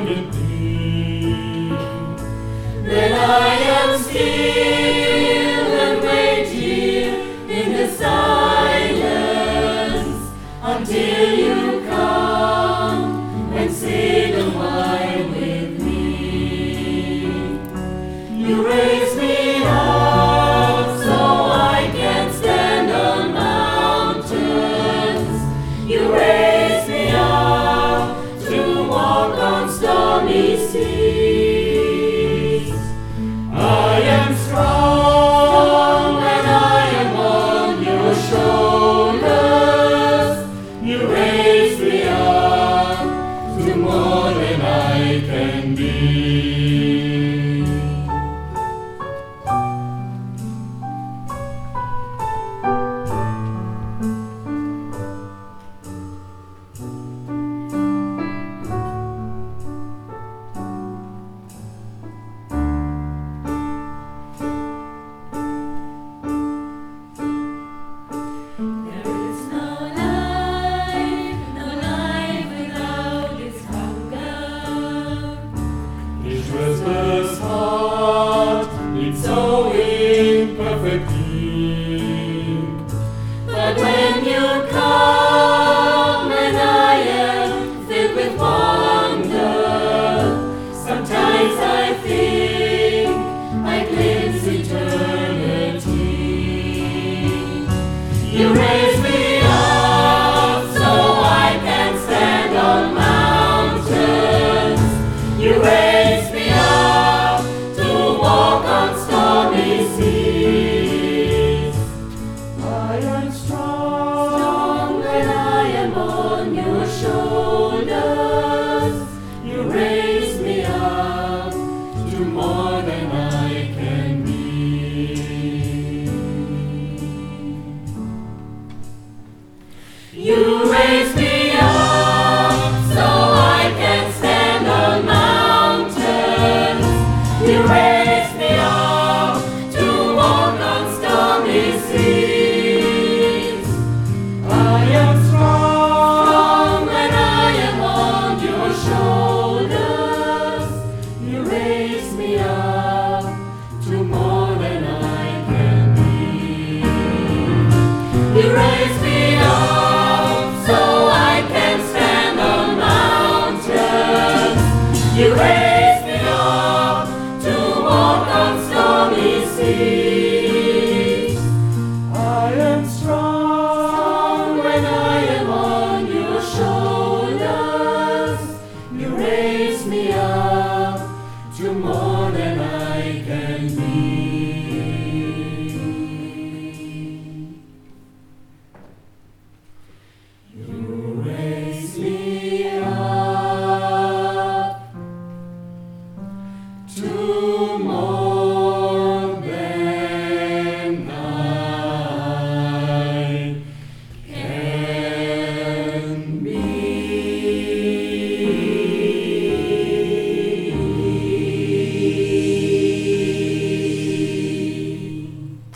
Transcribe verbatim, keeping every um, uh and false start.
with thee. Then I am still and wait here in the silence until you come and say the while with me. You raise me up so I can stand on mountains. You raise me up to walk on stormy seas. I am strong when I am on your shoulders. You raise me up to more than I can be. Restless heart, it's so imperfect deep. But when you come and I am filled with wonder, sometimes I think I glimpse eternity. You raise me up so I can stand on mountains. You raise me up to walk on stormy seas. I am strong, Strong when I am on your shoulders. You raise me up to more than I can be. You raise me up so I can stand on mountains. You raise me up to walk on stormy seas. I am strong, Strong when I am on your shoulders. You raise me up to more than I can be. You raise me up so I can stand on mountains. You raise me up to walk on stormy seas. I am strong, Strong when I am on your shoulders. You raise me up to more than